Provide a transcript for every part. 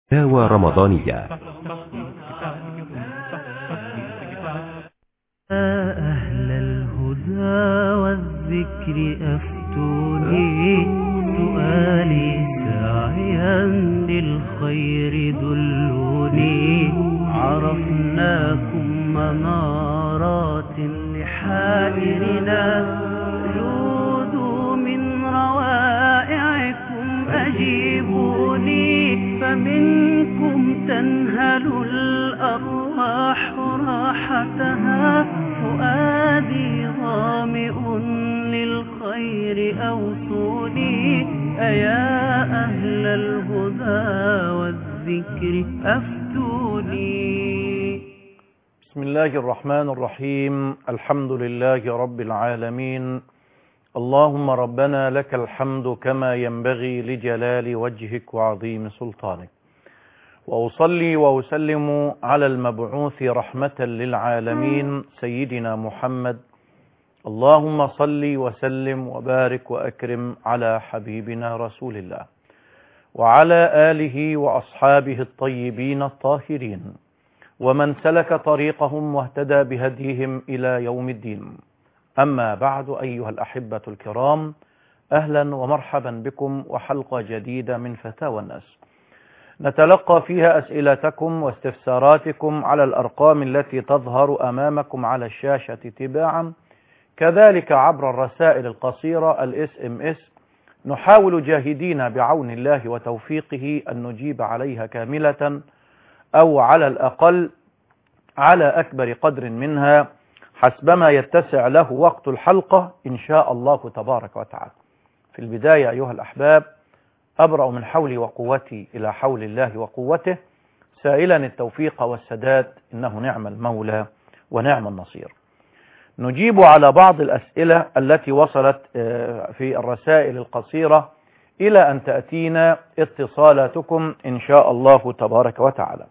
فتاوى رمضانية. أهل الهدى والذكر أفتوني، سؤالي ساعيا للخير دلوني. عرفناكم منارات لحائرنا، جودوا من روائعكم أجيبوني. فمنكم تنهل الأرواح راحتها، فؤادي ظامئ للخير أوصوني. أيا أهل الهدى والذكر أفتوني. بسم الله الرحمن الرحيم. الحمد لله رب العالمين. اللهم ربنا لك الحمد كما ينبغي لجلال وجهك وعظيم سلطانك، وأصلي وأسلم على المبعوث رحمة للعالمين سيدنا محمد. اللهم صل وسلم وبارك وأكرم على حبيبنا رسول الله وعلى آله وأصحابه الطيبين الطاهرين، ومن سلك طريقهم واهتدى بهديهم إلى يوم الدين. أما بعد، أيها الأحبة الكرام، أهلا ومرحبا بكم وحلقة جديدة من فتاوى الناس، نتلقى فيها أسئلتكم واستفساراتكم على الأرقام التي تظهر أمامكم على الشاشة تباعا، كذلك عبر الرسائل القصيرة SMS. نحاول جاهدين بعون الله وتوفيقه أن نجيب عليها كاملة، أو على الأقل على أكبر قدر منها حسبما يتسع له وقت الحلقة إن شاء الله تبارك وتعالى. في البداية أيها الأحباب، أبرأ من حولي وقوتي إلى حول الله وقوته، سائلا التوفيق والسداد، إنه نعم المولى ونعم النصير. نجيب على بعض الأسئلة التي وصلت في الرسائل القصيرة إلى أن تأتينا اتصالاتكم إن شاء الله تبارك وتعالى.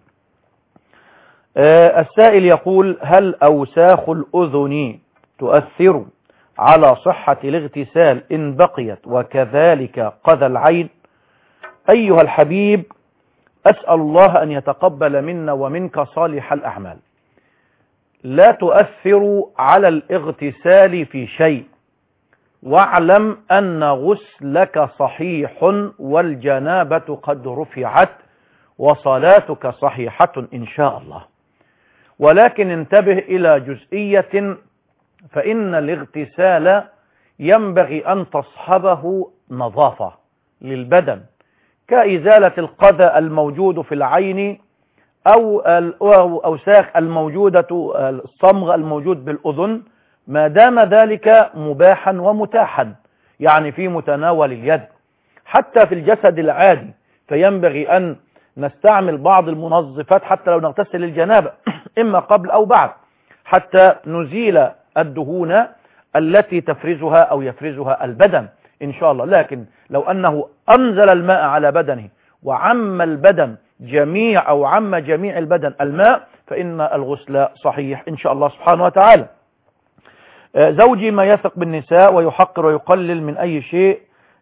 السائل يقول: هل أوساخ الأذن تؤثر على صحة الاغتسال إن بقيت، وكذلك قذى العين؟ أيها الحبيب، أسأل الله أن يتقبل منا ومنك صالح الأعمال. لا تؤثر على الاغتسال في شيء، واعلم أن غسلك صحيح والجنابة قد رفعت وصلاتك صحيحة إن شاء الله. ولكن انتبه إلى جزئية، فإن الاغتسال ينبغي أن تصحبه نظافة للبدن، كإزالة القذى الموجود في العين أو الأوساخ الموجودة، الصمغ الموجود بالأذن، ما دام ذلك مباحا ومتاحا، يعني في متناول اليد. حتى في الجسد العادي فينبغي أن نستعمل بعض المنظفات حتى لو نغتسل الجنابة إما قبل أو بعد، حتى نزيل الدهون التي تفرزها أو يفرزها البدن إن شاء الله. لكن لو أنه أنزل الماء على بدنه وعم البدن جميع أو عم جميع البدن الماء، فإن الغسل صحيح إن شاء الله سبحانه وتعالى. زوجي ما يثق بالنساء ويحقر ويقلل من أي شيء،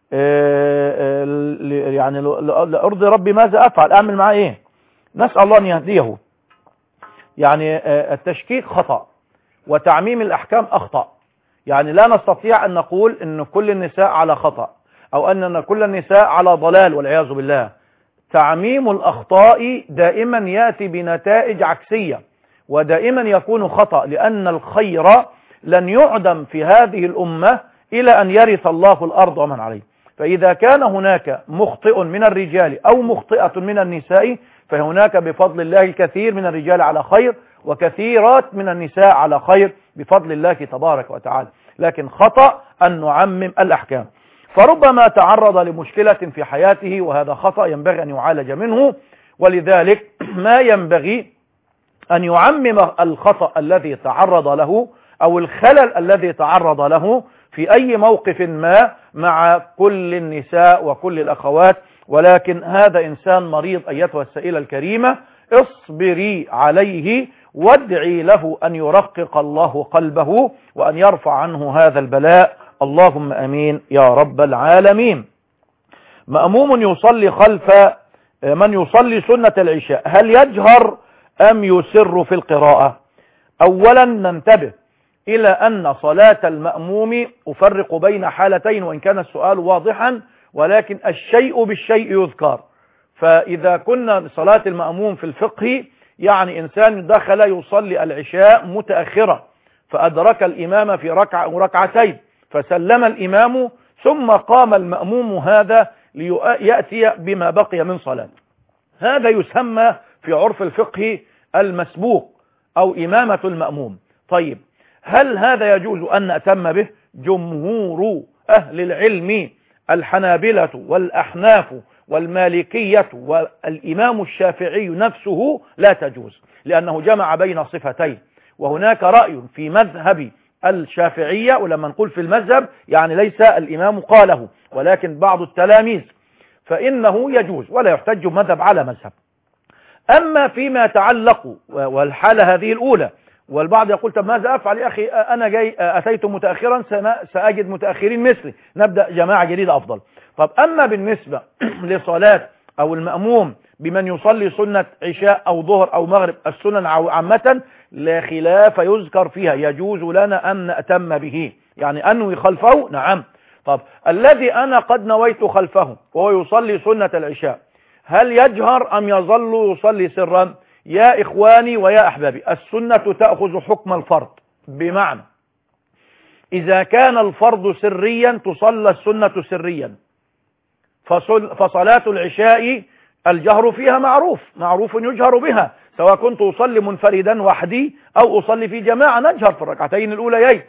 يعني لأرضي ربي ماذا أفعل؟ أعمل معه إيه؟ نسأل الله أن يهديه. يعني التشكيك خطأ، وتعميم الأحكام أخطأ. يعني لا نستطيع أن نقول أن كل النساء على خطأ، أو أن كل النساء على ضلال والعياذ بالله. تعميم الأخطاء دائما يأتي بنتائج عكسية، ودائما يكون خطأ، لأن الخير لن يعدم في هذه الأمة إلى أن يرث الله الأرض ومن عليه. فإذا كان هناك مخطئ من الرجال أو مخطئة من النساء، فهناك بفضل الله الكثير من الرجال على خير، وكثيرات من النساء على خير بفضل الله تبارك وتعالى. لكن خطأ أن نعمم الأحكام، فربما تعرض لمشكلة في حياته، وهذا خطأ ينبغي أن يعالج منه. ولذلك ما ينبغي أن يعمم الخطأ الذي تعرض له أو الخلل الذي تعرض له في أي موقف ما مع كل النساء وكل الأخوات. ولكن هذا إنسان مريض أيتها السائلة الكريمة، اصبري عليه وادعي له أن يرقق الله قلبه وأن يرفع عنه هذا البلاء. اللهم أمين يا رب العالمين. مأموم يصلي خلف من يصلي سنة العشاء هل يجهر أم يسر في القراءة؟ أولا ننتبه إلى أن صلاة المأموم أفرق بين حالتين، وإن كان السؤال واضحا، ولكن الشيء بالشيء يذكر. فإذا كنا صلاة المأموم في الفقه يعني إنسان دخل يصلي العشاء متأخرة فأدرك الإمام في ركعة وركعتين فسلم الإمام ثم قام المأموم هذا ليأتي بما بقي من صلاة، هذا يسمى في عرف الفقه المسبوق أو إمامة المأموم. طيب هل هذا يجوز أن نأتم به؟ جمهور أهل العلم الحنابلة والأحناف والمالكية والإمام الشافعي نفسه لا تجوز، لأنه جمع بين صفتين. وهناك رأي في مذهب الشافعية، ولما نقول في المذهب يعني ليس الإمام قاله ولكن بعض التلاميذ، فإنه يجوز ولا يحتج مذهب على مذهب. أما فيما يتعلق والحالة هذه الأولى، والبعض يقول طب ماذا أفعل يا أخي، أنا جاي أتيت متأخرا سأجد متأخرين مثلي، نبدأ جماعة جديدة أفضل. طب أما بالنسبة لصلاة أو المأموم بمن يصلي سنة عشاء أو ظهر أو مغرب، السنن عامة لا خلاف يذكر فيها، يجوز لنا أن نأتم به، يعني أنوي خلفه نعم. طب الذي أنا قد نويت خلفه وهو يصلي سنة العشاء هل يجهر أم يظل يصلي سرا؟ يا إخواني ويا أحبابي، السنة تأخذ حكم الفرض، بمعنى إذا كان الفرض سريا تصلى السنة سريا، فصلاة العشاء الجهر فيها معروف يجهر بها، سواء كنت أصلي منفردا وحدي أو أصلي في جماعة نجهر في الركعتين الأوليين.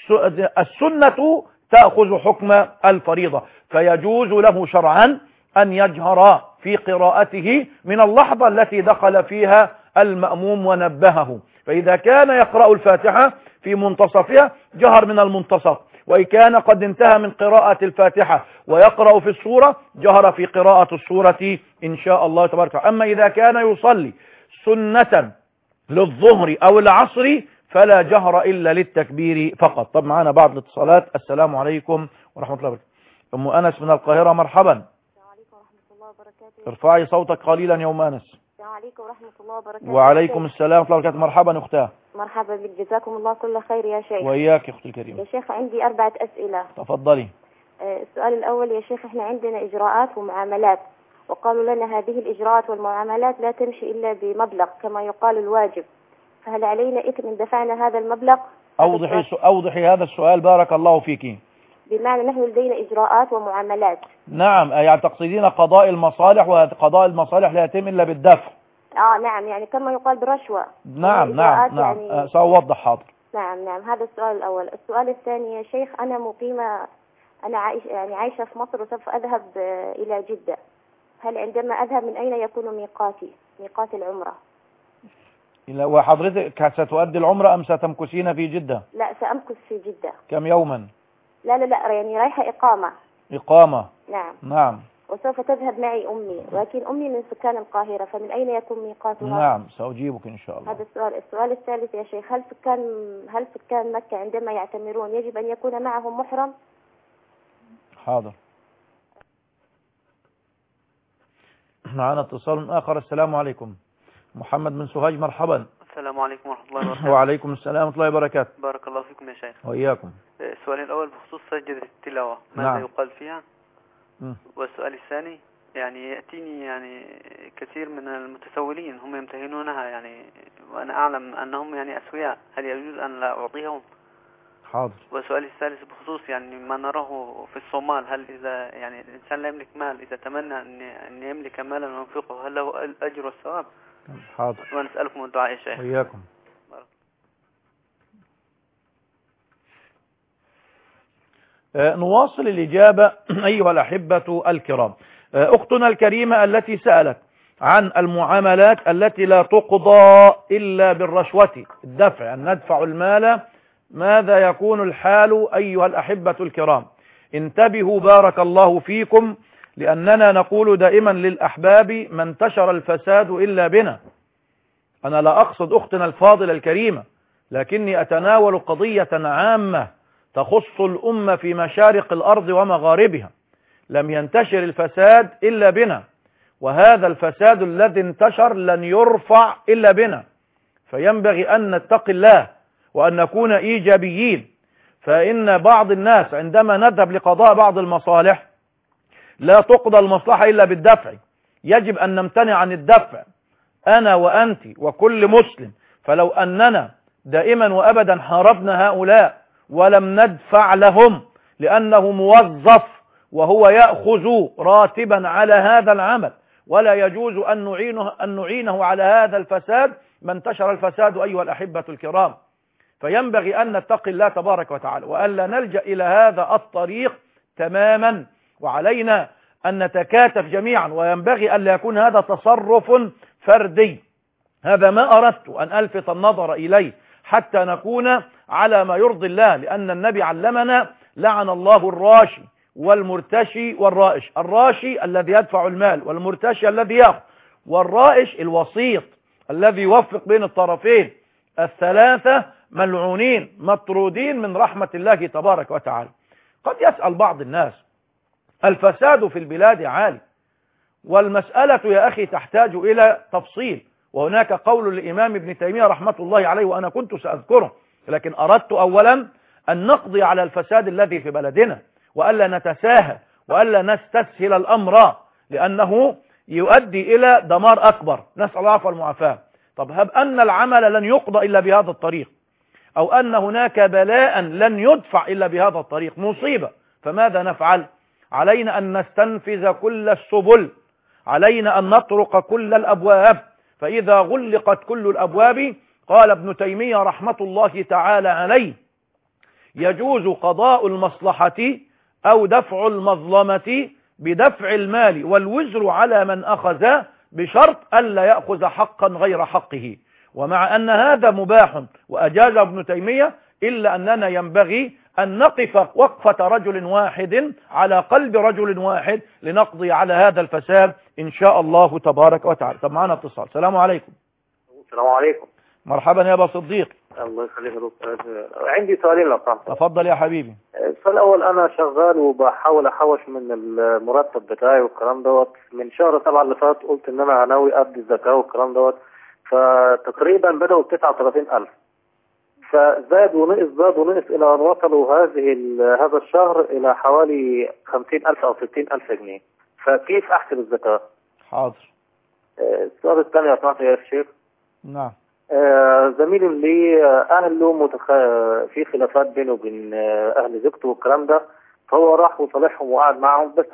السنة تأخذ حكم الفريضة، فيجوز له شرعا أن يجهر في قراءته من اللحظة التي دخل فيها المأموم ونبهه. فإذا كان يقرأ الفاتحة في منتصفها جهر من المنتصف، وإن كان قد انتهى من قراءة الفاتحة ويقرأ في السورة جهر في قراءة السورة إن شاء الله تبارك وتعالى. أما إذا كان يصلي سنة للظهر أو العصر فلا جهر إلا للتكبير فقط. طب معنا بعض الاتصالات. السلام عليكم ورحمة الله وبركاته. أم أنس من القاهرة، مرحبا. السلام عليكم ورحمة الله وبركاته. ارفعي صوتك قليلا يا أم أنس. السلام عليكم ورحمة الله وبركاته. وعليكم السلام ورحمة الله وبركاته. مرحبا أختاه. مرحبا بك، جزاكم الله كل خير يا شيخ. وإياك يا أختي الكريمة. يا شيخ عندي 4 أسئلة. تفضلي. السؤال الأول يا شيخ، احنا عندنا إجراءات ومعاملات، وقالوا لنا هذه الإجراءات والمعاملات لا تمشي إلا بمبلغ كما يقال الواجب، فهل علينا إثم إن دفعنا هذا المبلغ؟ أوضحي هذا السؤال بارك الله فيك. بمعنى نحن لدينا إجراءات ومعاملات. نعم، يعني تقصدين قضاء المصالح، وقضاء المصالح لا يتم إلا بالدفع. نعم، يعني كما يقال بالرشوة. نعم يعني سأوضح حاضر. نعم هذا السؤال الأول. السؤال الثاني يا شيخ، أنا مقيمة، أنا عايشة في مصر وسوف أذهب إلى جدة، هل عندما أذهب من أين يكون ميقات العمرة؟ وحضرتك ستؤدي العمرة أم ستمكثين في جدة؟ لا، سأمكث في جدة. كم يوما؟ لا يعني رايحة إقامة. نعم. وسوف تذهب معي أمي، ولكن أمي من سكان القاهرة، فمن أين يكون ميقاتها؟ نعم سأجيبك إن شاء الله. هذا السؤال. السؤال الثالث يا شيخ، هل سكان مكة عندما يعتمرون يجب أن يكون معهم محرم؟ حاضر. معنا اتصال آخر. السلام عليكم. محمد من سوهاج، مرحبا. السلام عليكم ورحمة الله وبركاته. وعليكم السلام ورحمة الله وبركاته. بارك الله فيكم يا شيخ. وإياكم. السؤال الأول بخصوص سجدة التلاوة، ماذا يقال فيها؟ والسؤال الثاني، يعني يأتيني يعني كثير من المتسولين هم يمتهنونها يعني، وأنا أعلم أنهم يعني أسوياء، هل يجوز أن لا أعطيهم؟ حاضر. والسؤال الثالث بخصوص يعني ما نراه في الصومال، هل إذا يعني الإنسان لا يملك مال، إذا تمنى أن يملك مالا وينفقه هل له الأجر والثواب؟ حاضر. ونسألكم الدعاء يا شيخ. وإياكم. نواصل الإجابة أيها الأحبة الكرام. أختنا الكريمة التي سألت عن المعاملات التي لا تقضى إلا بالرشوة، الدفع، أن ندفع المال، ماذا يكون الحال أيها الأحبة الكرام؟ انتبهوا بارك الله فيكم، لأننا نقول دائما للأحباب ما انتشر الفساد إلا بنا. أنا لا أقصد أختنا الفاضلة الكريمة، لكني أتناول قضية عامة تخص الأمة في مشارق الأرض ومغاربها. لم ينتشر الفساد إلا بنا، وهذا الفساد الذي انتشر لن يرفع إلا بنا، فينبغي أن نتقي الله وأن نكون إيجابيين. فإن بعض الناس عندما نذهب لقضاء بعض المصالح لا تقضى المصلحة إلا بالدفع، يجب أن نمتنع عن الدفع أنا وأنت وكل مسلم. فلو أننا دائما وأبدا حاربنا هؤلاء ولم ندفع لهم لأنه موظف وهو يأخذ راتبا على هذا العمل، ولا يجوز أن نعينه على هذا الفساد، ما انتشر الفساد أيها الأحبة الكرام. فينبغي أن نتقي الله تبارك وتعالى وألا نلجأ إلى هذا الطريق تماما، وعلينا أن نتكاتف جميعا، وينبغي أن لا يكون هذا تصرف فردي. هذا ما أردت أن ألفت النظر إليه حتى نكون على ما يرضي الله، لأن النبي علمنا لعن الله الراشي والمرتشي والرائش. الراشي الذي يدفع المال، والمرتشي الذي يأخذ، والرائش الوسيط الذي يوفق بين الطرفين. الثلاثة ملعونين مطرودين من رحمة الله تبارك وتعالى. قد يسأل بعض الناس الفساد في البلاد عالي، والمسألة يا أخي تحتاج إلى تفصيل، وهناك قول للإمام ابن تيمية رحمة الله عليه وأنا كنت سأذكره، لكن أردت أولا أن نقضي على الفساد الذي في بلدنا، وألا نتساهل وألا نستسهل الأمر، لأنه يؤدي إلى دمار أكبر، نسأل الله العفو والمعافاة. طب هب أن العمل لن يقضى إلا بهذا الطريق، أو أن هناك بلاء لن يدفع إلا بهذا الطريق، مصيبة، فماذا نفعل؟ علينا أن نستنفذ كل السبل، علينا أن نطرق كل الأبواب، فإذا غلقت كل الأبواب قال ابن تيمية رحمة الله تعالى عليه يجوز قضاء المصلحة أو دفع المظلمة بدفع المال والوزر على من أخذ، بشرط ألا يأخذ حقا غير حقه. ومع أن هذا مباح وأجاز ابن تيمية، إلا أننا ينبغي أن نقف وقفة رجل واحد على قلب رجل واحد لنقضي على هذا الفساد إن شاء الله تبارك وتعالى. طب معنا اتصال. السلام عليكم. السلام عليكم. مرحبا يا أبا صديق. الله يخليك يا دكتور. عندي سؤالين لو سمحت. تفضل يا حبيبي. السؤال الأول، أنا شغال وبحاول أحوش من المرتب بتاعي والكلام دوت. من شهر 7 اللي فات قلت إن أنا ناوي أدي الزكاة والكلام دوت، فتقريبا بدأوا 39,000، فزاد ونقص إلى أن وصلوا هذا الشهر إلى حوالي 50,000 أو 60,000 جنيه. فكيف أحسب الزكاة؟ حاضر. السؤال الثاني يا سماحة يا شيخ. نعم. زميلي اللي أهله في خلافات بينه وبين أهل زوجته والكلام ده، فهو راح وصالحهم وقعد معهم، بس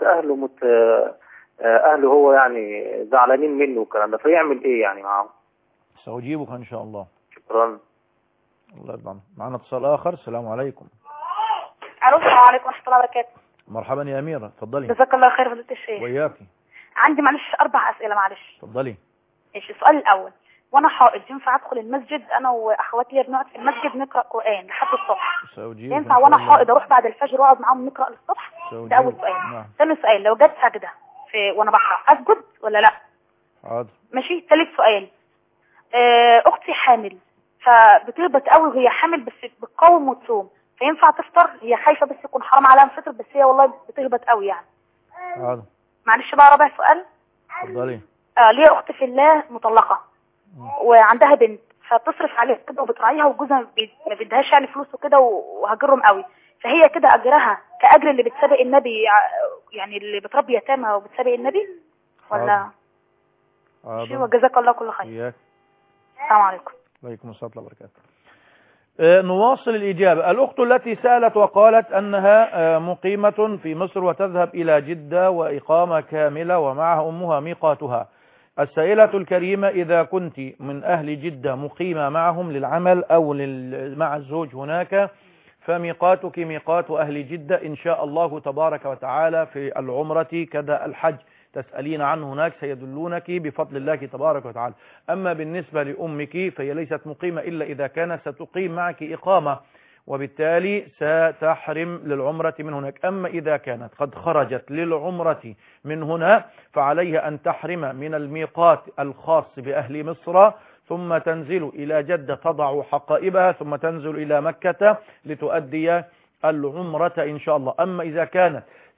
أهله هو يعني زعلانين منه والكلام ده، فيعمل إيه يعني معهم؟ سأجيبك إن شاء الله. شكرا. الله يرضى. معنا اتصال آخر. السلام عليكم. السلام عليكم ورحمة الله وبركاته. مرحبا يا أميرة، اتفضلي. جزاك الله خير فضيلة الشيخ. وياكي. عندي معلش 4 أسئلة معلش. اتفضلي. ماشي. السؤال الأول، وأنا حائض ينفع أدخل المسجد أنا وأخواتي بنقعد في المسجد نقرأ قرآن لحد الصبح؟ ينفع وأنا حائض أروح بعد الفجر وأقعد معاهم نقرأ للصبح؟ ده أول سؤال. ثاني سؤال، لو جت سجدة وأنا بقرأ أسجد ولا لا؟ حاضر. ماشي. ثالث سؤال، أختي حامل، فبتهبط قوي وهي حامل، بس بتقاوم وتصوم، فينفع تفطر؟ هي خايفة بس يكون حرام عليها الفطر، بس هي والله بتهبط قوي يعني. حاضر. معلش بقى رابع سؤال. اتفضلي. ليا أخت في الله مطلقة وعندها بنت، فبتصرف عليها كده وبتراعيها، وجوزها ما بيديهاش يعني فلوس وكده وهجرهم قوي، فهي كده أجرها كأجر اللي بتسابق النبي، يعني اللي بتربي يتامى وبتسابق النبي ولا؟ شيء. وجزاك الله كل خير. إياك. السلام عليكم. وعليكم السلام ورحمة الله وبركاته. نواصل الإجابة. الأخت التي سألت وقالت أنها مقيمة في مصر وتذهب إلى جدة وإقامة كاملة ومعها أمها ميقاتها. السائلة الكريمة، إذا كنت من أهل جدة مقيمة معهم للعمل أو مع الزوج هناك، فميقاتك ميقات أهل جدة إن شاء الله تبارك وتعالى في العمرة كذا الحج، تسألين عنه هناك سيدلونك بفضل الله تبارك وتعالى. أما بالنسبة لأمك فهي ليست مقيمة إلا إذا كانت ستقيم معك إقامة، وبالتالي ستحرم للعمرة من هناك. أما إذا كانت قد خرجت للعمرة من هنا فعليها أن تحرم من الميقات الخاص بأهل مصر، ثم تنزل إلى جدة تضع حقائبها، ثم تنزل إلى مكة لتؤدي العمرة إن شاء الله. أما إذا كانت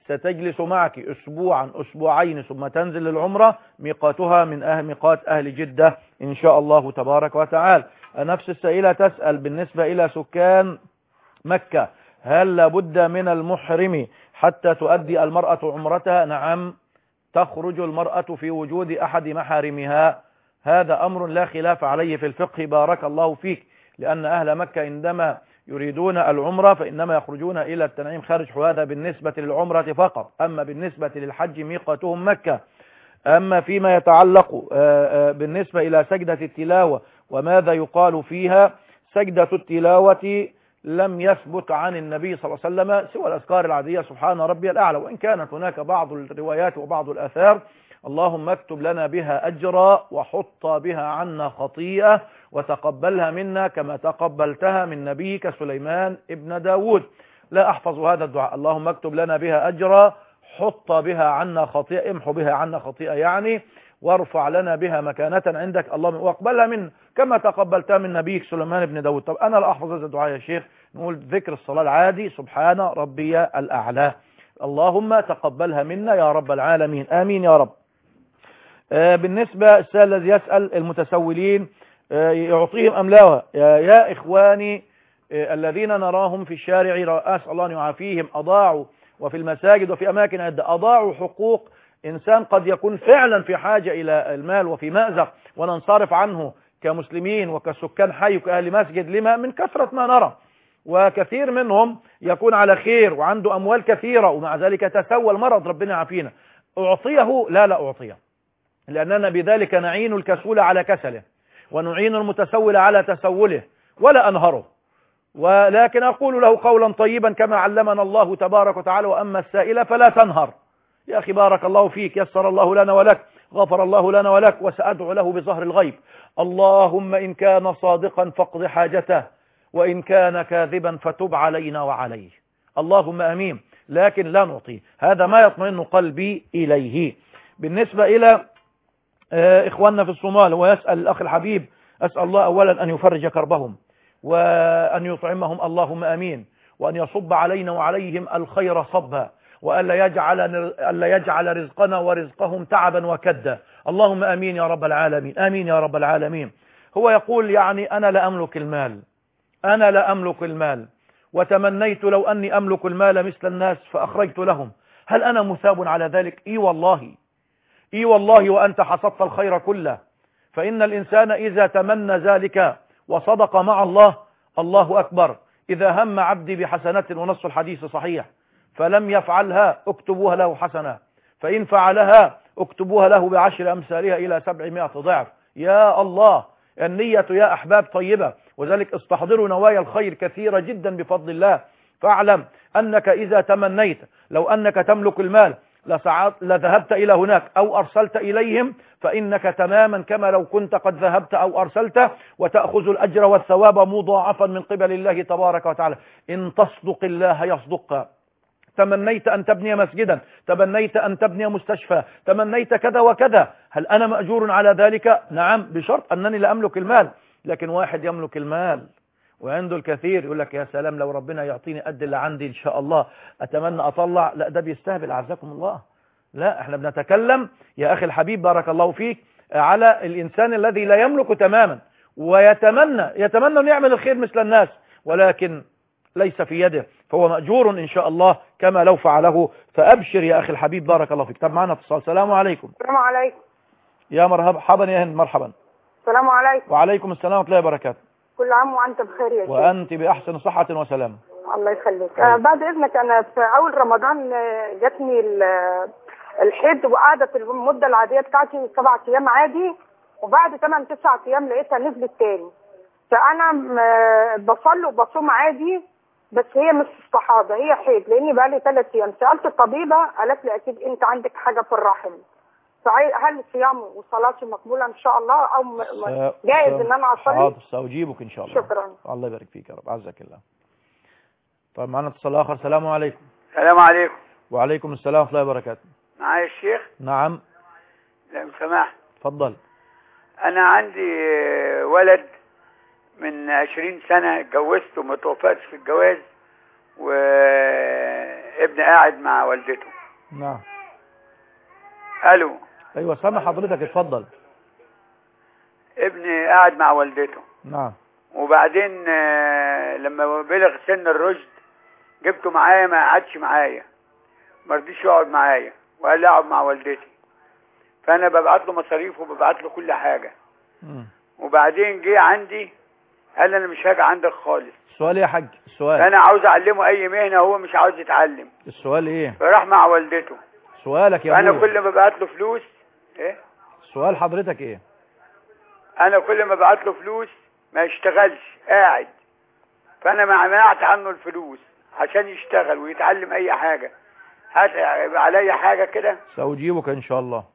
ستجلس معك أسبوعا أسبوعين ثم تنزل للعمرة، ميقاتها من ميقات أهل جدة إن شاء الله تبارك وتعالى. نفس السائلة تسأل بالنسبة إلى سكان مكة، هل لابد من المحرم حتى تؤدي المرأة عمرتها؟ نعم، تخرج المرأة في وجود أحد محارمها، هذا أمر لا خلاف عليه في الفقه بارك الله فيك، لأن أهل مكة عندما يريدون العمرة فإنما يخرجون إلى التنعيم خارج، هذا بالنسبة للعمرة فقط. أما بالنسبة للحج ميقاتهم مكة. أما فيما يتعلق بالنسبة إلى سجدة التلاوة وماذا يقال فيها، سجدة التلاوة لم يثبت عن النبي صلى الله عليه وسلم سوى الأذكار العادية سبحان ربي الأعلى، وإن كانت هناك بعض الروايات وبعض الآثار اللهم اكتب لنا بها أجرا وحط بها عنا خطيئة وتقبلها منا كما تقبلتها من نبيك سليمان ابن داود. لا أحفظ هذا الدعاء، اللهم اكتب لنا بها أجرا حط بها عنا خطيئة، امحو بها عنا خطيئة يعني، وارفع لنا بها مكانة عندك اللهم، واقبلها من كما تقبلتها من نبيك سليمان ابن داود. طب أنا لا أحفظ هذا الدعاء يا شيخ، نقول ذكر الصلاة العادي سبحان ربي الأعلى، اللهم تقبلها منا يا رب العالمين، آمين يا رب. بالنسبة السائل الذي يسأل المتسولين يعطيهم أم لا؟ يا إخواني الذين نراهم في الشارع أسأل الله أن يعافيهم، أضاعوا وفي المساجد وفي أماكن عدة أضاعوا حقوق إنسان قد يكون فعلا في حاجة إلى المال وفي مأزق، وننصرف عنه كمسلمين وكسكان حي وكأهل مسجد لما من كثرة ما نرى، وكثير منهم يكون على خير وعنده أموال كثيرة ومع ذلك تسوى المرض ربنا يعافينا. أعطيه؟ لا أعطيه، لأننا بذلك نعين الكسول على كسله ونعين المتسول على تسوله ولا أنهره، ولكن أقول له قولا طيبا كما علمنا الله تبارك وتعالى، وأما السائل فلا تنهر. يا أخي بارك الله فيك، يسر الله لنا ولك، غفر الله لنا ولك، وسأدعو له بظهر الغيب، اللهم إن كان صادقا فاقض حاجته وإن كان كاذبا فتب علينا وعليه، اللهم أمين، لكن لا نعطيه، هذا ما يطمئن قلبي إليه. بالنسبة إلى إخواننا في الصومال، ويسأل الأخ الحبيب، أسأل الله أولا أن يفرج كربهم وأن يطعمهم اللهم أمين، وأن يصب علينا وعليهم الخير صبا، وألا يجعل رزقنا ورزقهم تعبا وكدا، اللهم أمين يا رب العالمين، آمين يا رب العالمين. هو يقول يعني أنا لا أملك المال وتمنيت لو أني أملك المال مثل الناس فأخرجت لهم، هل أنا مثاب على ذلك؟ إي والله وأنت حصدت الخير كله، فإن الإنسان إذا تمنى ذلك وصدق مع الله، الله أكبر، إذا هم عبدي بحسنة ونص الحديث صحيح فلم يفعلها اكتبوها له حسنة، فإن فعلها اكتبوها له بعشر أمثالها إلى 700 ضعف. يا الله، النية يا أحباب طيبة، وذلك استحضروا نوايا الخير كثيرة جدا بفضل الله. فاعلم أنك إذا تمنيت لو أنك تملك المال لذهبت إلى هناك أو أرسلت إليهم، فإنك تماما كما لو كنت قد ذهبت أو أرسلت، وتأخذ الأجر والثواب مضاعفا من قبل الله تبارك وتعالى. إن تصدق الله يصدقك. تمنيت أن تبني مسجدا، تمنيت أن تبني مستشفى، تمنيت كذا وكذا، هل أنا مأجور على ذلك؟ نعم، بشرط أنني لا أملك المال. لكن واحد يملك المال وعنده الكثير يقول لك يا سلام لو ربنا يعطيني قد اللي عندي إن شاء الله أتمنى أطلع، لا ده بيستهبل أعزكم الله. لا، احنا بنتكلم يا أخي الحبيب بارك الله فيك على الإنسان الذي لا يملك تماما ويتمنى أن يعمل الخير مثل الناس، ولكن ليس في يده، فهو مأجور إن شاء الله كما لو فعله. فأبشر يا أخي الحبيب بارك الله فيك. طب معنا اتصال. السلام عليكم. السلام عليكم. يا مرحبا يا هند، مرحبا. السلام عليكم. وعليكم السلام ورحمة الله وبركاته. كل عام وأنت بخير يا شيخ. وأنت بأحسن صحة وسلام. الله يخليك. بعد إذنك أنا في أول رمضان جاتني الحيض، وقعدت المدة العادية بتاعتي 7 أيام عادي، وبعد 8-9 أيام لقيتها نزلت تاني. فأنا بصلي وبصوم عادي، بس هي مش استحاضة، هي حيض، لأني بقالي 3 أيام. سألت الطبيبة قالت لي أكيد أنت عندك حاجة في الرحم، فهل صيامي وصلاتي مقبولة إن شاء الله أو جائز إن أنا أصلي؟ حاضر، سأجيبك إن شاء الله. شكرا. الله يبارك فيك يا رب، عزك الله. طيب معنا اتصال آخر. السلام عليكم. السلام عليكم. وعليكم السلام ورحمة الله وبركاته. معايا الشيخ؟ نعم. لو سمحت. اتفضل. أنا عندي ولد من 20 سنة، اتجوزته وما توفقتش في الجواز، وابن قاعد مع والدته. نعم. الو. ايوه سامع حضرتك، اتفضل. ابني قاعد مع والدته. نعم. وبعدين لما بلغ سن الرشد جبته معايا، ما قعدش معايا، ما رضيش يقعد معايا وقال لي اقعد مع والدتي. فانا ببعت له مصاريف وببعت له كل حاجه. وبعدين جه عندي قال لي انا مش هاجي عندك خالص. السؤال ايه يا حاج؟ السؤال انا عاوز اعلمه اي مهنه، هو مش عاوز يتعلم. السؤال ايه؟ فراح مع والدته. سؤالك يا انا ابويا. كل ما ببعت له فلوس ايه؟ سؤال حضرتك ايه؟ انا كل ما ببعت له فلوس ما يشتغلش، قاعد. فانا منعت عنه الفلوس عشان يشتغل ويتعلم اي حاجه. هيبقى عليا حاجه كده؟ سأجيبك ان شاء الله.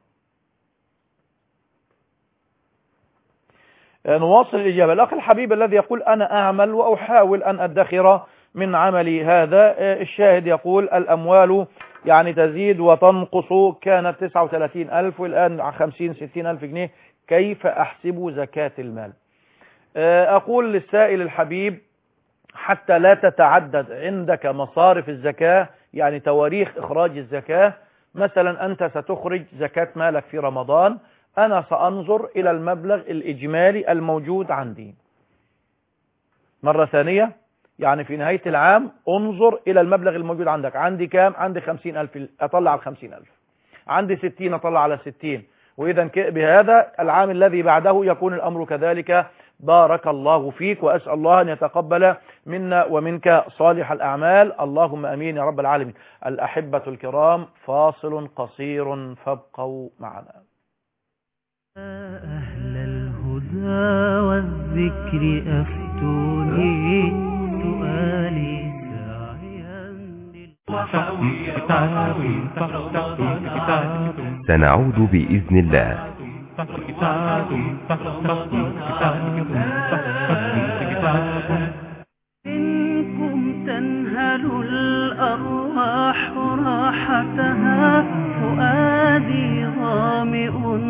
نواصل الإجابة. الأخ الحبيب الذي يقول أنا أعمل وأحاول أن أدخر من عملي هذا. الشاهد يقول الأموال يعني تزيد وتنقص، كانت 39,000 والآن 50-60,000 جنيه، كيف أحسب زكاة المال؟ أقول للسائل الحبيب حتى لا تتعدد عندك مصارف الزكاة، يعني تواريخ إخراج الزكاة. مثلا أنت ستخرج زكاة مالك في رمضان، أنا سأنظر إلى المبلغ الإجمالي الموجود عندي. مرة ثانية، يعني في نهاية العام انظر إلى المبلغ الموجود عندك. عندي كام؟ عندي 50,000، أطلع على 50,000. عندي 60، أطلع على 60. وإذا بهذا العام الذي بعده يكون الأمر كذلك. بارك الله فيك، وأسأل الله أن يتقبل منا ومنك صالح الأعمال، اللهم أمين يا رب العالمين. الأحبة الكرام، فاصل قصير فابقوا معنا. أهل الهدى والذكر أفتوني، سؤالي ساعيا سنعود بإذن الله. منكم تنهل الأرواح راحتها، فؤادي ظامئ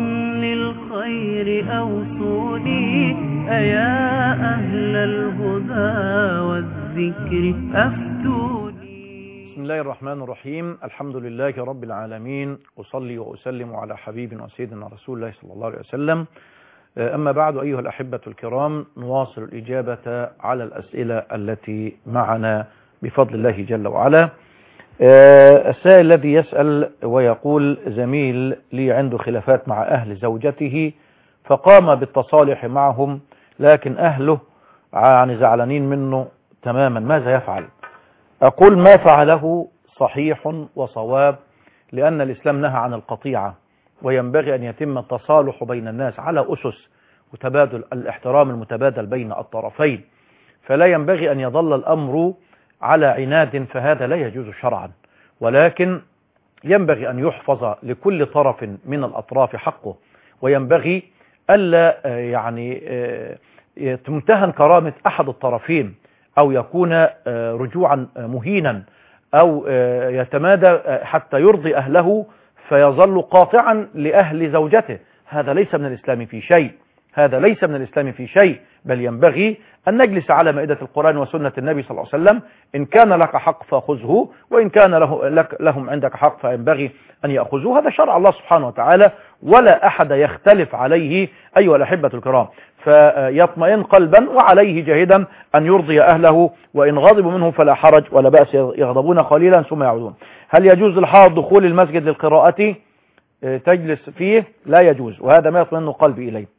للخير أوصوني، أيا أهل الهدى والذكر أفتوني. بسم الله الرحمن الرحيم. الحمد لله رب العالمين، أصلي وأسلم على حبيبنا وسيدنا رسول الله صلى الله عليه وسلم. أما بعد، أيها الأحبة الكرام، نواصل الإجابة على الأسئلة التي معنا بفضل الله جل وعلا. السائل الذي يسأل ويقول زميل لي عنده خلافات مع أهل زوجته، فقام بالتصالح معهم، لكن أهله يعني زعلانين منه تماما، ماذا يفعل؟ أقول ما فعله صحيح وصواب، لأن الإسلام نهى عن القطيعة، وينبغي أن يتم التصالح بين الناس على أسس وتبادل الاحترام المتبادل بين الطرفين، فلا ينبغي أن يظل الأمر على عناد، فهذا لا يجوز شرعا، ولكن ينبغي أن يحفظ لكل طرف من الأطراف حقه، وينبغي ألا يعني تمتهن كرامة أحد الطرفين، أو يكون رجوعا مهينا، أو يتمادى حتى يرضي أهله فيظل قاطعا لأهل زوجته. هذا ليس من الإسلام في شيء، هذا ليس من الإسلام في شيء، بل ينبغي أن نجلس على مائدة القرآن وسنة النبي صلى الله عليه وسلم. إن كان لك حق فخذه، وإن كان لهم عندك حق فينبغي أن يأخذوه. هذا شرع الله سبحانه وتعالى، ولا أحد يختلف عليه أيها الأحبة الكرام. فيطمئن قلبا وعليه جاهدا أن يرضي أهله، وإن غضبوا منه فلا حرج ولا بأس، يغضبون قليلا ثم يعودون. هل يجوز للحائض دخول المسجد للقراءة تجلس فيه؟ لا يجوز، وهذا ما يطمئن قلبي إليه.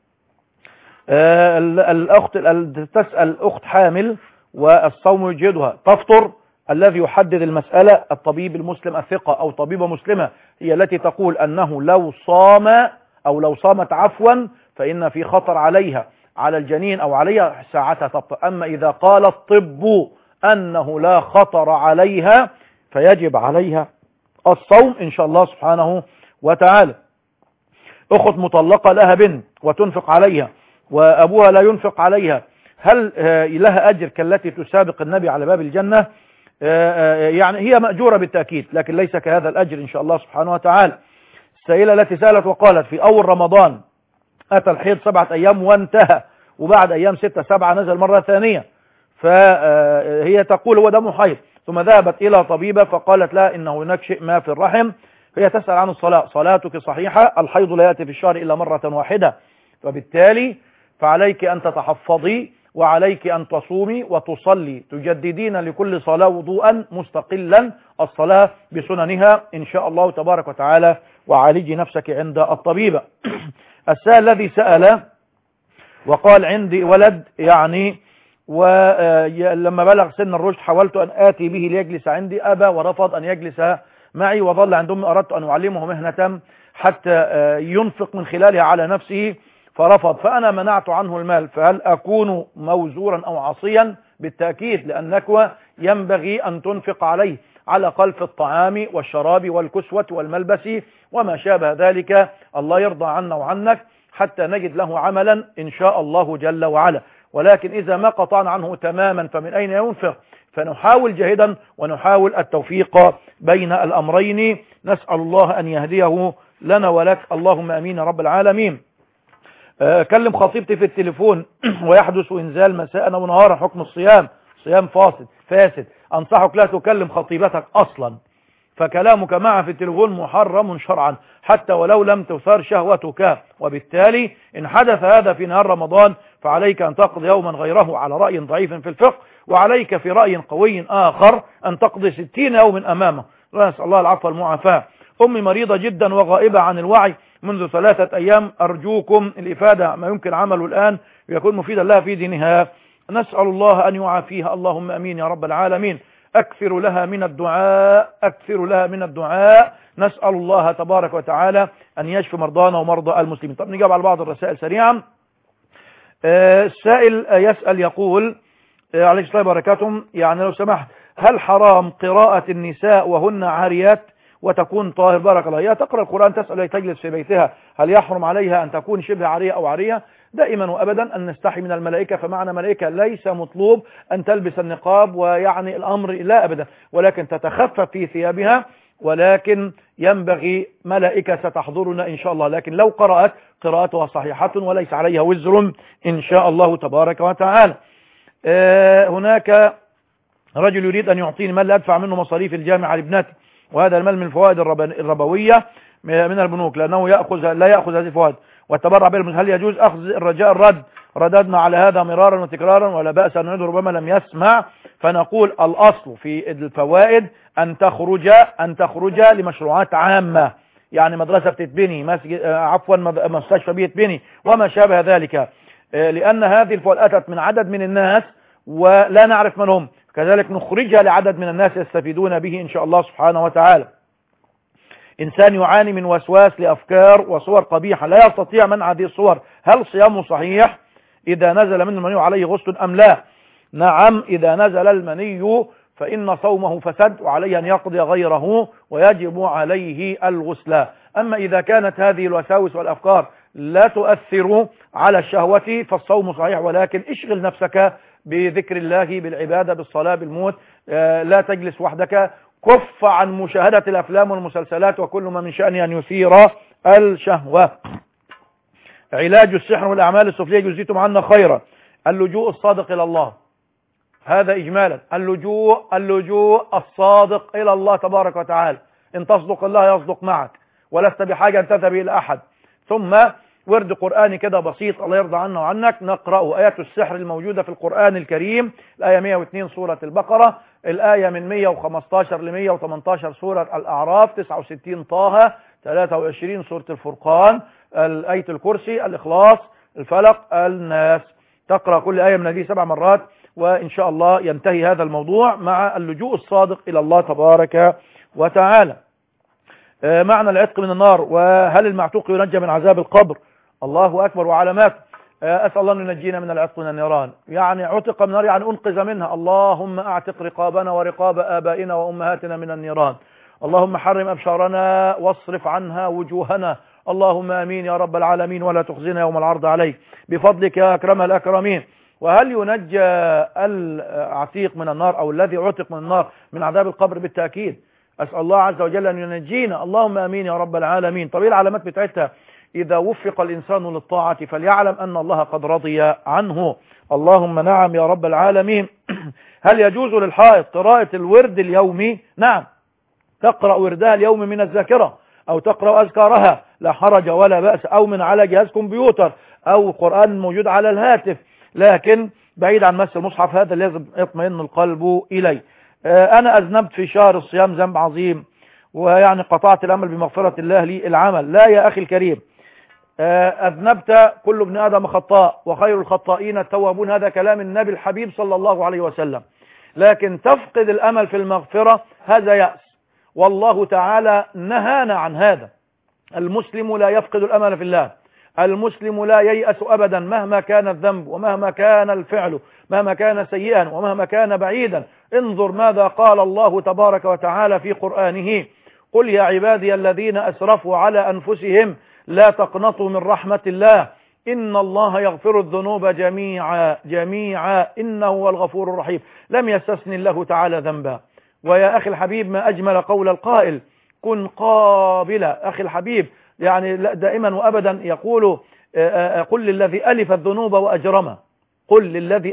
الأخت تسأل أخت حامل والصوم يجهدها، تفطر؟ الذي يحدد المسألة الطبيب المسلم الثقة أو طبيبة مسلمة، هي التي تقول أنه لو صام أو لو صامت عفوا فإن في خطر عليها، على الجنين أو عليها، ساعتها تفطر. أما إذا قال الطب أنه لا خطر عليها فيجب عليها الصوم إن شاء الله سبحانه وتعالى. أخت مطلقة لها بنت وتنفق عليها وأبوها لا ينفق عليها، هل لها أجر كالتي تسابق النبي على باب الجنة؟ يعني هي مأجورة بالتأكيد، لكن ليس كهذا الأجر إن شاء الله سبحانه وتعالى. السائلة التي سألت وقالت في أول رمضان أتى الحيض 7 أيام وانتهى، وبعد أيام 6-7 نزل مرة ثانية، فهي تقول هو دم حيض، ثم ذهبت إلى طبيبة فقالت لا إن هناك شيء ما في الرحم، هي تسأل عن الصلاة. صلاتك صحيحة، الحيض لا يأتي في الشهر إلا مرة واحدة، فبالتالي فعليك أن تتحفظي وعليك أن تصومي وتصلي، تجددين لكل صلاة وضوءا مستقلا الصلاة بسننها إن شاء الله تبارك وتعالى، وعالجي نفسك عند الطبيبة. السائل الذي سأل وقال عندي ولد يعني ولما بلغ سن الرشد حاولت أن آتي به ليجلس عندي، أبى ورفض أن يجلس معي وظل عند أمي، أردت أن أعلمه مهنة حتى ينفق من خلالها على نفسه فرفض، فأنا منعت عنه المال، فهل أكون موزورا أو عصيا؟ بالتأكيد، لأنك ينبغي أن تنفق عليه على الأقل في الطعام والشراب والكسوة والملبس وما شابه ذلك. الله يرضى عنا وعنك حتى نجد له عملا إن شاء الله جل وعلا. ولكن إذا ما قطعنا عنه تماما فمن أين ينفق؟ فنحاول جاهدا ونحاول التوفيق بين الأمرين. نسأل الله أن يهديه لنا ولك، اللهم أمين رب العالمين. كلم خطيبتي في التليفون ويحدث إنزال مساء ونهارا، حكم الصيام صيام فاسد. أنصحك لا تكلم خطيبتك أصلا، فكلامك معها في التليفون محرم شرعا حتى ولو لم تثار شهوتك، وبالتالي إن حدث هذا في نهار رمضان فعليك أن تقضي يوما غيره على رأي ضعيف في الفقه، وعليك في رأي قوي آخر أن تقضي 60 يوما أمامه. نسأل الله العفو والمعافاة. أمي مريضة جدا وغائبة عن الوعي منذ 3 أيام، أرجوكم الإفادة ما يمكن عمله الآن ويكون مفيدا لها في دينها. نسأل الله أن يعافيها، اللهم أمين يا رب العالمين. أكثر لها من الدعاء، نسأل الله تبارك وتعالى أن يشفي مرضانا ومرضى المسلمين. طب نجاوب على بعض الرسائل سريعا. السائل يسأل يقول عليه الصلاة وبركاته، يعني لو سمحت هل حرام قراءة النساء وهن عاريات وتكون طاهر؟ بارك الله. هي تقرأ القرآن تسأل تجلس في بيتها، هل يحرم عليها أن تكون شبه عارية أو عارية؟ دائما وأبدا أن نستحي من الملائكة، فمعنى ملائكة ليس مطلوب أن تلبس النقاب، ويعني الأمر لا أبدا، ولكن تتخفف في ثيابها، ولكن ينبغي ملائكة ستحضرنا إن شاء الله، لكن لو قرأت قراءتها صحيحة وليس عليها وزر إن شاء الله تبارك وتعالى. هناك رجل يريد أن يعطيني مال أدفع منه مصاريف الجامعة لابنتي، وهذا المال من الفوائد الربوية من البنوك، لأنه لا يأخذ هذه الفوائد والتبرع بها. هل يجوز أخذ الرجاء الرد؟ رددنا على هذا مرارا وتكرارا ولا بأس أن نعيد، ربما لم يسمع. فنقول الأصل في الفوائد أن تخرج لمشروعات عامة، يعني مدرسة بتتبني، مستشفى بيتبني وما شابه ذلك، لأن هذه الفوائد أتت من عدد من الناس ولا نعرف من هم، كذلك نخرجها لعدد من الناس يستفيدون به إن شاء الله سبحانه وتعالى. إنسان يعاني من وسواس لأفكار وصور قبيحة لا يستطيع منع هذه الصور، هل صيامه صحيح إذا نزل من المني عليه غسل أم لا؟ نعم، إذا نزل المني فإن صومه فسد وعليه أن يقضي غيره ويجب عليه الغسل. أما إذا كانت هذه الوساوس والأفكار لا تؤثر على الشهوة فالصوم صحيح، ولكن اشغل نفسك بذكر الله، بالعبادة، بالصلاة، بالموت، لا تجلس وحدك، كف عن مشاهدة الأفلام والمسلسلات وكل ما من شأنه أن يثير الشهوة. علاج السحر والأعمال السفلية جزيتم عنا خيرا. اللجوء الصادق إلى الله، هذا إجمالا، اللجوء الصادق إلى الله تبارك وتعالى. إن تصدق الله يصدق معك، ولست بحاجة أن تذهب إلى أحد. ثم ورد قرآني كده بسيط الله يرضى عنا وعنك نقرأه. آيات السحر الموجودة في القرآن الكريم، الآية 102 سورة البقرة، الآية من 115 ل 118 سورة الأعراف، 69 طه، 23 سورة الفرقان، آية الكرسي، الإخلاص، الفلق، الناس. تقرأ كل آية من هذه 7 مرات وإن شاء الله ينتهي هذا الموضوع مع اللجوء الصادق إلى الله تبارك وتعالى. معنى العتق من النار، وهل المعتوق ينجى من عذاب القبر؟ الله أكبر وعلامات. أسأل الله أن ينجينا من العتق من النيران، يعني عتق من النار يعني أنقذ منها. اللهم أعتق رقابنا ورقاب آبائنا وأمهاتنا من النيران. اللهم حرم أبشارنا واصرف عنها وجوهنا. اللهم آمين يا رب العالمين، ولا تخزنا يوم العرض عليك بفضلك يا أكرم الأكرمين. وهل ينجى العتيق من النار أو الذي عتق من النار من عذاب القبر؟ بالتأكيد. أسأل الله عز وجل أن ينجينا، اللهم آمين يا رب العالمين. طب ايه العلامات بتاعتها؟ إذا وفق الإنسان للطاعة فليعلم أن الله قد رضي عنه. اللهم نعم يا رب العالمين. هل يجوز للحائض قراءة الورد اليومي؟ نعم، تقرأ وردها اليوم من الذاكرة، أو تقرأ أذكارها لا حرج ولا بأس، أو من على جهاز كمبيوتر أو قرآن موجود على الهاتف، لكن بعيد عن مس المصحف، هذا لازم يطمئن القلب إليه. أنا أذنبت في شهر الصيام ذنب عظيم، ويعني قطعت الأمل بمغفرة الله لي العمل. لا يا أخي الكريم، أذنبت، كل ابن آدم خطاء وخير الخطائين التوابون، هذا كلام النبي الحبيب صلى الله عليه وسلم. لكن تفقد الأمل في المغفرة هذا يأس، والله تعالى نهانا عن هذا. المسلم لا يفقد الأمل في الله، المسلم لا ييأس أبدا مهما كان الذنب ومهما كان الفعل، مهما كان سيئا ومهما كان بعيدا. انظر ماذا قال الله تبارك وتعالى في قرآنه: قل يا عبادي الذين أسرفوا على أنفسهم لا تقنطوا من رحمة الله إن الله يغفر الذنوب جميعا جميعا إنه هو الغفور الرحيم. لم يستثني الله تعالى ذنبا. ويا أخي الحبيب، ما أجمل قول القائل: كن قابلا. أخي الحبيب يعني دائما وأبدا يقول: قل للذي ألف الذنوب وأجرمه، قل للذي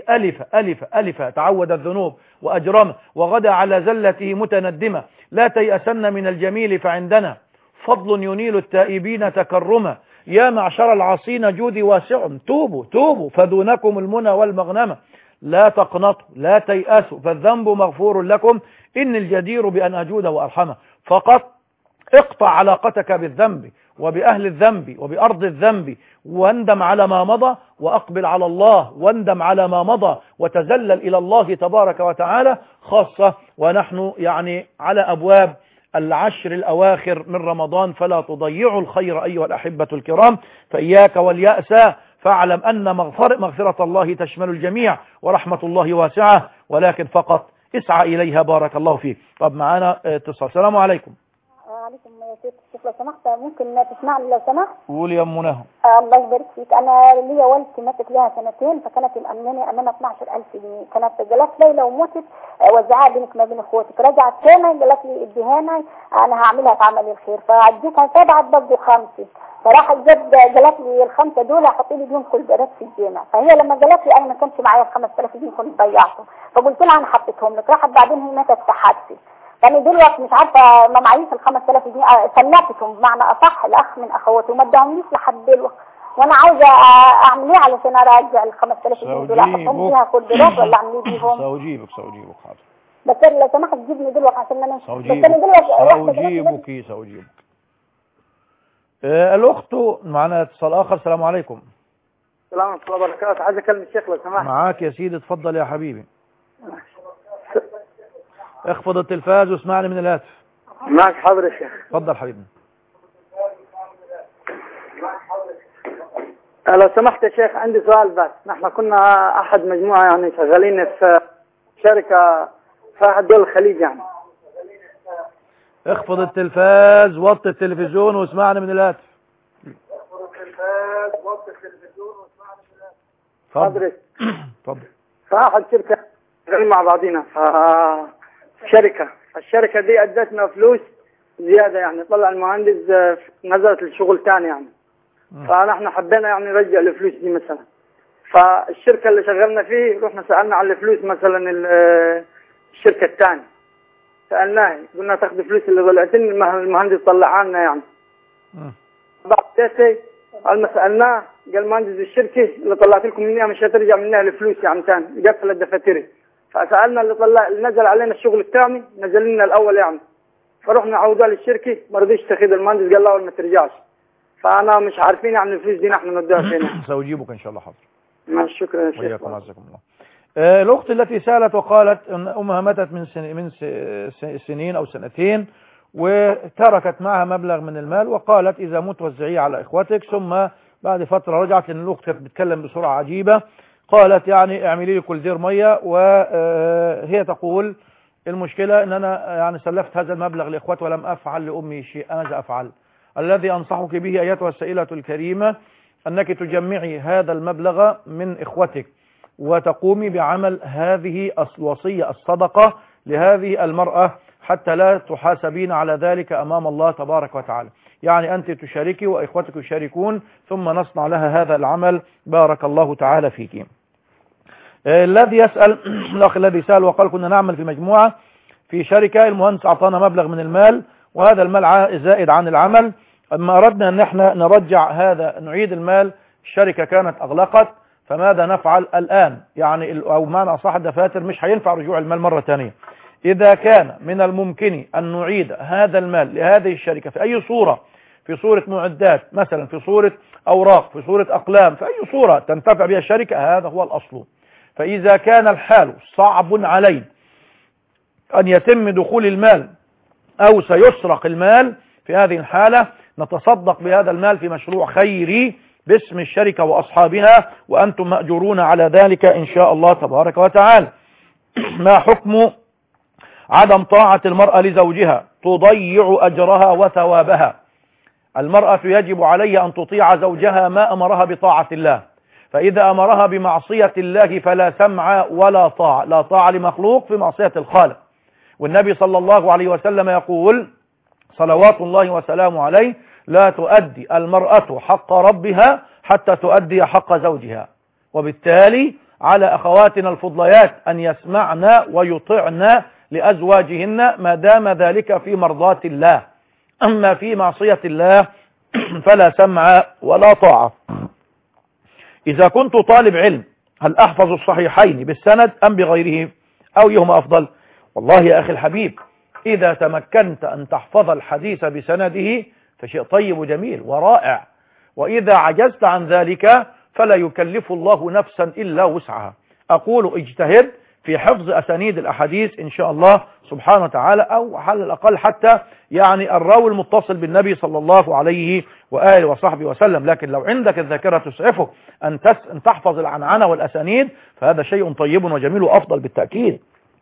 ألف تعود الذنوب وأجرمه وغدا على زلته متندمة، لا تيأسن من الجميل فعندنا فضل ينيل التائبين تكرما، يا معشر العاصين جودي واسع، توبوا فدونكم المنى والمغنمة، لا تقنطوا لا تيأسوا فالذنب مغفور لكم إن الجدير بأن أجود وأرحمه. فقط اقطع علاقتك بالذنب وبأهل الذنب وبأرض الذنب، واندم على ما مضى وأقبل على الله، واندم على ما مضى وتذلل إلى الله تبارك وتعالى، خاصة ونحن يعني على أبواب العشر الأواخر من رمضان، فلا تضيعوا الخير أيها الأحبة الكرام. فإياك واليأس، فاعلم أن مغفرة الله تشمل الجميع ورحمة الله واسعة، ولكن فقط اسعى إليها. بارك الله فيك. طب معانا اتصال. السلام عليكم. عليكم يا سيد الشيخ، لو سمحت ممكن تسمعني لو سمحت؟ قولي يا أم نهى. الله يبارك فيك. أنا ليا والدتي ماتت لها سنتين، فكانت مأمناني أمانة 12,000 جنيه، كانت جالت ليلة وموتت وزعها بينك ما بين اخواتك، رجعت تاني جالت لي اديهاني أنا هعملها في عمل الخير، فعديتها 7 برضه 5، فراحت جالت لي ال5 دول احط لي بيهم كل بنات في الجامع، فهي لما جالت لي أنا ما كانش معايا 5000 جنيه كنت ضيعتهم، فقلت لها أنا حطيتهم لك، راحت بعدين هي ماتت في حادثة، يعني دلوقتي مش عارفه ما معيش ال5000 جنيه، سلفتهم بمعنى اصح الاخ من اخواته وما اداهمليش لحد دلوقتي، وانا عاوزه اعمل ايه علشان ارجع ال5000 جنيه دول؟ احطهم فيها كل دولار ولا اعمل ايه بيهم؟ سأجيبك حاضر، بس لو سمحت تجيبني دلوقتي عشان انا سأجيبك. الأخت معنا اتصال آخر. السلام عليكم. السلام ورحمة الله وبركاته. عايز أكلم الشيخ لو سمحت. معاك يا سيدي، اتفضل يا حبيبي. اخفض التلفاز واسمعني من الهاتف. معك حاضر يا شيخ. اتفضل حبيبي. لو سمحت يا شيخ عندي سؤال بس. نحن كنا أحد مجموعة يعني شغالين في شركة في أحد دول الخليج يعني. اخفض التلفاز، وطي التلفزيون واسمعني من الهاتف. اتفضل. فأحد شركة شغالين مع بعضينا الشركة دي أدتنا فلوس زيادة، يعني طلع المهندس نزلت الشغل تاني يعني، فنحن حبينا يعني نرجع الفلوس دي مثلا، فالشركة اللي شغلنا فيه رحنا سألنا على الفلوس مثلا الشركة الثانية، سألناه قلنا تاخذ فلوس اللي طلعتين المهندس طلعها لنا يعني. بعد ذلك قال ما سألناه قال مهندس الشركة اللي طلعت لكم منها مش هترجع منها الفلوس يعني ثاني، قفل الدفاتر. فسألنا اللي نزل علينا الشغل الثاني نزل لنا الأول يعني، فرحنا عودوا للشركة ما رضيش تاخذ المهندس، قال لا ما ترجعش، فأنا مش عارفين يعني الفلوس دي نحن نديها فين. سأجيبك إن شاء الله. حاضر. ماشي، شكرا يا شيخ. وإياكم عزكم الله. الأخت التي سألت وقالت أن أمها ماتت من سنين أو سنتين، وتركت معها مبلغ من المال وقالت إذا مت وزعيه على إخوتك، ثم بعد فترة رجعت، لأن الأخت كانت بتتكلم بسرعة عجيبة، قالت يعني اعملي لي كل دير مية، وهي تقول المشكلة أن أنا يعني سلفت هذا المبلغ لإخوتي ولم أفعل لأمي شيء، ماذا أفعل؟ الذي أنصحك به أيتها السائلة الكريمة أنك تجمعي هذا المبلغ من إخوتك وتقومي بعمل هذه الوصية الصدقة لهذه المرأة حتى لا تحاسبين على ذلك أمام الله تبارك وتعالى، يعني أنت تشاركي وإخوتك يشاركون ثم نصنع لها هذا العمل. بارك الله تعالى فيك. الذي يسأل الأخ الذي سأل وقال كنا نعمل في مجموعة في شركة، المهندس أعطانا مبلغ من المال وهذا المال زائد عن العمل. أما أردنا أن احنا نرجع هذا، نعيد المال، الشركة كانت أغلقت، فماذا نفعل الآن؟ يعني أو معنى أصح الدفاتر مش هينفع رجوع المال مرة ثانية. إذا كان من الممكن أن نعيد هذا المال لهذه الشركة في أي صورة، في صورة معدات مثلا، في صورة أوراق، في صورة أقلام، في أي صورة تنتفع بها الشركة، هذا هو الأصل. فإذا كان الحال صعب عليه أن يتم دخول المال أو سيسرق المال، في هذه الحالة نتصدق بهذا المال في مشروع خيري باسم الشركة وأصحابها، وأنتم مأجورون على ذلك إن شاء الله تبارك وتعالى. ما حكم عدم طاعة المرأة لزوجها تضيع أجرها وثوابها؟ المرأة يجب عليها أن تطيع زوجها ما أمرها بطاعة الله، فإذا أمرها بمعصية الله فلا سمع ولا طاعة، لا طاعة لمخلوق في معصية الخالق. والنبي صلى الله عليه وسلم يقول صلوات الله وسلامه عليه: لا تؤدي المرأة حق ربها حتى تؤدي حق زوجها. وبالتالي على أخواتنا الفضليات أن يسمعن ويطعن لأزواجهن ما دام ذلك في مرضاة الله، أما في معصية الله فلا سمع ولا طاعة. إذا كنت طالب علم هل أحفظ الصحيحين بالسند أم بغيره، أو يهما أفضل؟ والله يا أخي الحبيب، إذا تمكنت أن تحفظ الحديث بسنده فشيء طيب وجميل ورائع، وإذا عجزت عن ذلك فلا يكلف الله نفسا إلا وسعها. أقول اجتهد في حفظ أسانيد الأحاديث إن شاء الله سبحانه وتعالى، أو على الأقل حتى يعني الراوي المتصل بالنبي صلى الله عليه وآله وصحبه وسلم. لكن لو عندك الذاكرة تسعفك أن تحفظ العنعنة والأسانيد فهذا شيء طيب وجميل وأفضل بالتأكيد.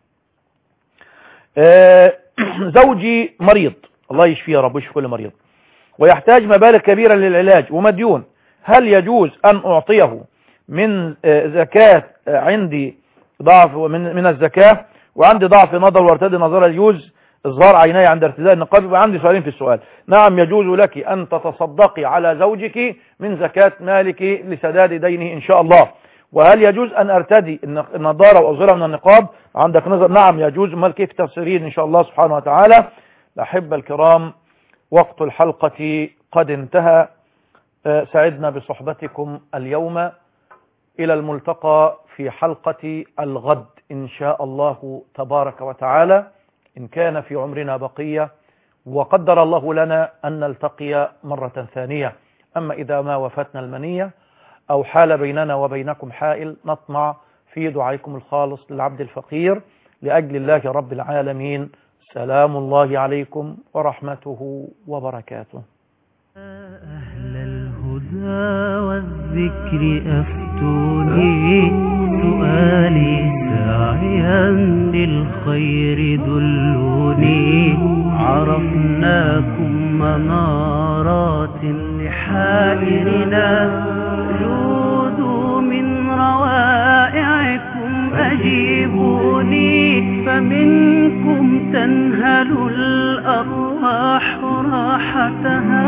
زوجي مريض، الله يشفيه يا رب ويشفي كل مريض، ويحتاج مبالغ كبيرة للعلاج ومديون، هل يجوز أن أعطيه من زكاة؟ عندي ضعف من الزكاة، وعندي ضعف نظر وارتدي نظر، يجوز إظهار عيني عند ارتداء النقاب؟ وعندي سؤالين في السؤال. نعم، يجوز لك أن تتصدقي على زوجك من زكاة مالك لسداد دينه إن شاء الله. وهل يجوز أن أرتدي النظارة وأظهرها من النقاب؟ عندك نظر؟ نعم يجوز. ما كيف تفسيرين إن شاء الله سبحانه وتعالى. الأحبة الكرام، وقت الحلقة قد انتهى، سعدنا بصحبتكم اليوم، إلى الملتقى في حلقة الغد إن شاء الله تبارك وتعالى، إن كان في عمرنا بقية وقدر الله لنا أن نلتقي مرة ثانية. أما إذا ما وفتنا المنية أو حال بيننا وبينكم حائل، نطمع في دعائكم الخالص للعبد الفقير لأجل الله رب العالمين. سلام الله عليكم ورحمته وبركاته. أهل الهدى والذكر أفتوني، سؤالي ساعيا للخير دلوني، عرفناكم منارات لحائرنا، جودوا من روائعكم أجيبوني، فمنكم تنهل الأرواح راحتها.